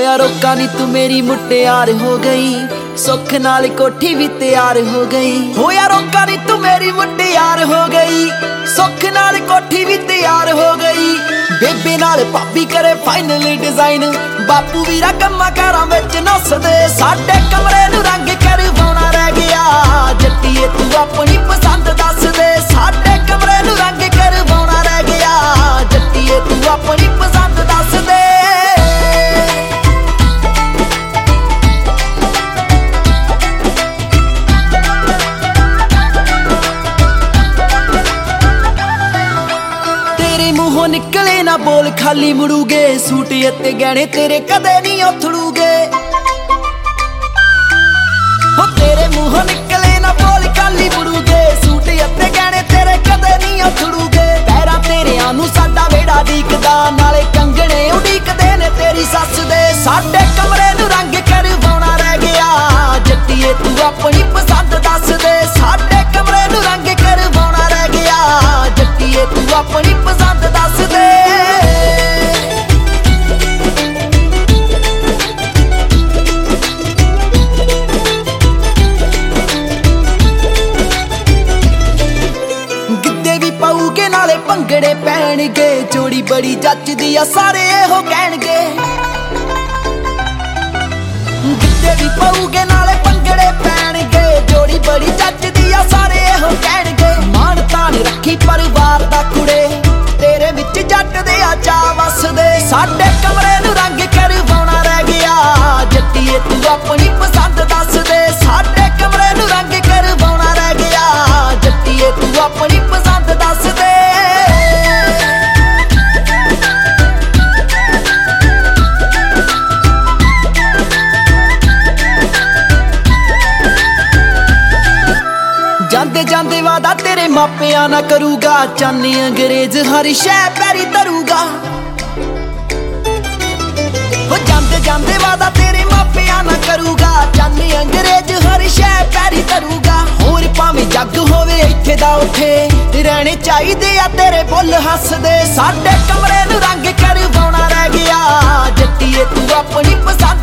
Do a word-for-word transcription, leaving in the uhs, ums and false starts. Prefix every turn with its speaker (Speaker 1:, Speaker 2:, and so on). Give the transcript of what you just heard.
Speaker 1: ਹੋਇਆ ਰੋਕਾ ਨੀ ਤੂੰ ਮੇਰੀ ਮੁਟਿਆਰ ਹੋ ਗਈ, ਸੁੱਖ ਨਾਲ ਕੋਠੀ ਵੀ ਤਿਆਰ ਹੋ ਗਈ। ਹੋਇਆ ਰੋਕਾ ਨੀ ਤੂੰ ਮੇਰੀ ਮੁਟਿਆਰ ਹੋ ਗਈ, ਸੁੱਖ ਨਾਲ ਕੋਠੀ ਵੀ ਤਿਆਰ ਹੋ ਗਈ। ਬੇਬੇ ਨਾਲ ਭਾਬੀ ਕਰੇ ਫਾਈਨਲ ਡਿਜ਼ਾਈਨ, ਬਾਪੂ ਵੀਰਾ ਕੰਮਾਂ ਕਾਰਾਂ ਵਿੱਚ ਨੱਸਦੇ। ਸਾਡੇ ਕਮਰੇ ਨੂੰ ਰੰਗ ਕਰਵਾਉਣਾ ਰਹਿ ਗਿਆ, ਜੱਟੀਏ ਤੂੰ ਆਪਣੀ ਪਸੰਦ ਦੱਸ ਦੇ। ਸਾਡੇ ਕਮਰੇ ਨੂੰ ਰੰਗ ਕਰਵਾਉਣਾ ਰਹਿ ਗਿਆ, ਜੱਟੀਏ ਤੂੰ ਆਪਣੀ ਪਸੰਦ ਦੱਸ ਦੇ। ਮੂੰਹੋਂ ਨਿਕਲੇ ਨਾ ਬੋਲ ਖਾਲੀ ਮੁੜੂਗੇ, ਸੂਟ ਅਤੇ ਗਹਿਣੇ ਤੇਰੇ ਕਦੇ ਨਹੀਂ ਉਥੜੂਗੇ। ਹੋ ਤੇਰੇ ਮੂੰਹੋਂ ਨਿਕਲੇ ਨਾ ਬੋਲ ਖਾਲੀ ਮੁੜੂਗੇ, ਸੂਟ ਅਤੇ ਗਹਿਣੇ ਤੇਰੇ ਕਦੇ ਨਹੀਂ ਉਥੜੂਗੇ। ਪੈਰਾਂ ਤੇਰਿਆਂ ਨੂੰ ਸਾਡਾ ਵੇੜਾ ਡੀਕਦਾ, ਨਾਲੇ ਕੰਗਣੇ ਉਡੀਕਦੇ ਨੇ ਤੇਰੀ ਸੱਸ ਦੇ। ਸਾਡੇ ਕਮਰੇ ਨੂੰ ਰੰਗ ਕਰਵਾਉਣਾ ਰਹਿ ਗਿਆ, ਜੱਟੀਏ ਤੂੰ ਆਪਣੀ ਪਸੰਦ ਦੱਸ ਦੇ। ਸਾਡੇ ਕਮਰੇ ਨੂੰ ਰੰਗ ਕਰਵਾਉਣਾ ਰਹਿ ਗਿਆ, ਜੱਟੀਏ ਤੂੰ ਆਪਣੀ ਪਸੰਦ ਦੱਸ ਦੇ। ਗਿੱਧੇ ਵੀ ਪਾਉਗੇ ਨਾਲੇ ਭੰਗੜੇ ਪੈਣਗੇ, ਜੋੜੀ ਬੜੀ ਜੱਚਦੀ ਆ ਸਾਰੇ ਇਹੋ ਕਹਿਣਗੇ। ਗਿੱਧੇ ਵੀ ਪਾਉਗੇ ਨਾਲੇ ਭੰਗੜੇ ਪੈਣਗੇ, ਜੋੜੀ ਬੜੀ ਜੱਚਦੀ ਆ ਸਾਰੇ ਇਹੋ ਕਹਿਣਗੇ। ਮਾਣ ਤਾਣ ਰੱਖੀ ਪਰਿਵਾਰ ਦਾ ਕੁੜੇ, ਤੇਰੇ ਵਿੱਚ ਜੱਟ ਦੇ ਆ ਚਾਅ ਵਸਦੇ। ਸਾਡੇ ਕਮਰੇ ਨੂੰ ਰੰਗ ਕਰਵਾਉਣਾ ਰਹਿ ਗਿਆ, ਜੱਟੀਏ ਤੂੰ ਆਪਣੀ ਪਸੰਦ ਦੱਸ ਦੇ। ਸਾਡੇ ਕਮਰੇ ਨੂੰ ਰੰਗ ਕਰਵਾਉਣਾ ਰਹਿ ਗਿਆ, ਜੱਟੀਏ ਤੂੰ ਆਪਣੀ ਪਸੰਦ ਦੱਸ ਦੇ। ਜਾਂਦੇ ਜਾਂਦੇ ਵਾਦਾ ਤੇਰੇ ਮਾਪਿਆਂ ਨਾ ਕਰੂਗਾ, ਚਾਨੀ ਅੰਗਰੇਜ਼ ਹਰ ਸ਼ੈ ਪੈਰੀ ਧਰੂਗਾ। ਹੋ ਜਾਂਦੇ ਜਾਂਦੇ ਵਾਦਾ ਤੇਰੇ ਮਾਪਿਆਂ ਨਾ ਕਰੂਗਾ, ਚਾਨੀ ਅੰਗਰੇਜ਼ ਹਰ ਸ਼ੈ ਪੈਰੀ ਧਰੂਗਾ। ਹੋਰ ਭਾਵੇਂ ਜੱਗ ਹੋਵੇ ਇੱਥੇ ਦਾ ਉੱਥੇ, ਰਹਿਣੇ ਚਾਹੀਦੇ ਆ ਤੇਰੇ ਬੁੱਲ ਹੱਸਦੇ। ਸਾਡੇ ਕਮਰੇ ਨੂੰ ਰੰਗ ਕਰਵਾਉਣਾ ਰਹਿ ਗਿਆ, ਜੱਟੀਏ ਤੂੰ ਆਪਣੀ ਪਸੰਦ